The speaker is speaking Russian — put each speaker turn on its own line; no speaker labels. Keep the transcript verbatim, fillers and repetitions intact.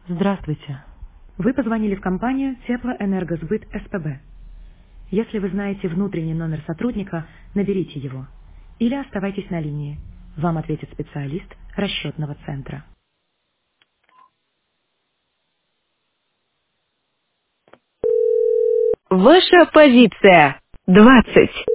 Здравствуйте. Вы позвонили в компанию Теплоэнергосбыт СПБ. Если вы знаете внутренний номер сотрудника, наберите его. Или оставайтесь на линии. Вам ответит специалист расчетного центра.
Ваша позиция. двадцать.